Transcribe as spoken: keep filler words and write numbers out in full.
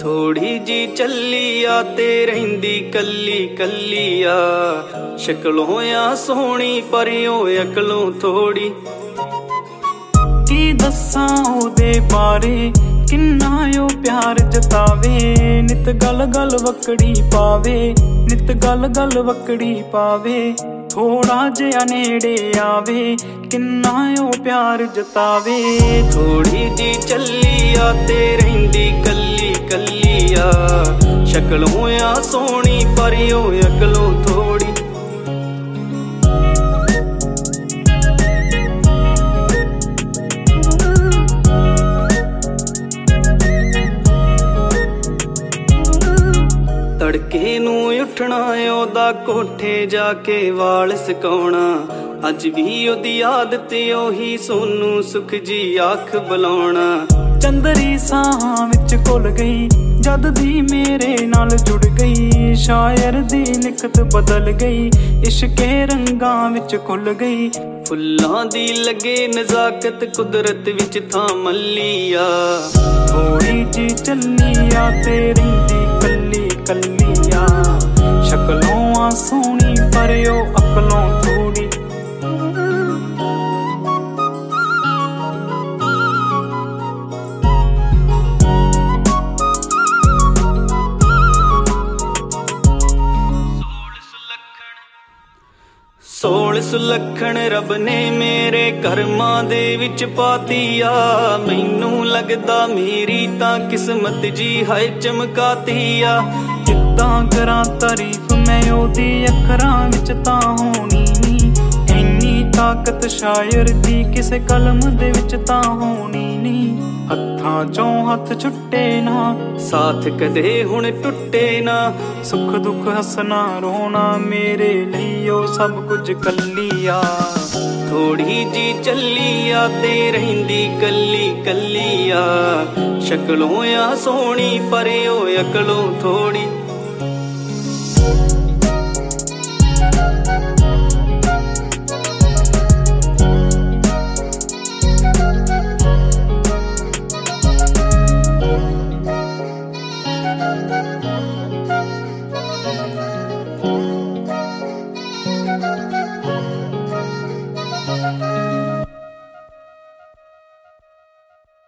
थोड़ी जी चली आ ते रहिंदी कली कली आ शक्लों आ सोहनी पर ओ अकलों थोड़ी की दस्सां ओदे बारे किन्ना ओ प्यार जतावे नित गल गल वकड़ी पावे नित गल गल वकड़ी पावे थोड़ा जिहा नेड़े आवे किन्ना ओ प्यार जतावे थोड़ी जी चली आ ते रहिंदी कली कली आ शक्लों आ सोहनी पर ओ अकलों थोड़ी तड़के नूं उठना ओदा कोठे जाके वाल सुकाउणा अज भी ओदी आदत ओही सोनू सुख जी आख बुलाउणा चंदरी साहां विच घुल गई जद दी मेरे नाल जुड़ गई शायर दी लिखत बदल गई इश्के रंगां विच खुल गई फुल्लां दी लगे नज़ाकत कुदरत विच थां मल्लिया थोड़ी जी चलिया ते रहिंदी कली कलिया शक्लों आ सोहनी पर ओ अकलों थोड़ी सोल सुलखण रब ने मेरे कर्मां दे विच पाती आ मैनू लगदा मेरी तां किस्मत जी हाय चमकाती आ किद्दां करां तारीफ मैं ओदी अखरां विच तां होनी नी इन्नी ताकत शायर दी किसे कलम दे विच तां होनी नी हत्थां चों हत्थ छुट्टे ना साथ कदे हुण टुटे ना सुख दुख हसना रोना मेरे लई ओ सब कुछ कलिया थोड़ी जी चलिया ते रहिंदी कली कलिया शक्लों आ सोहनी पर ओ अकलों थोड़ी।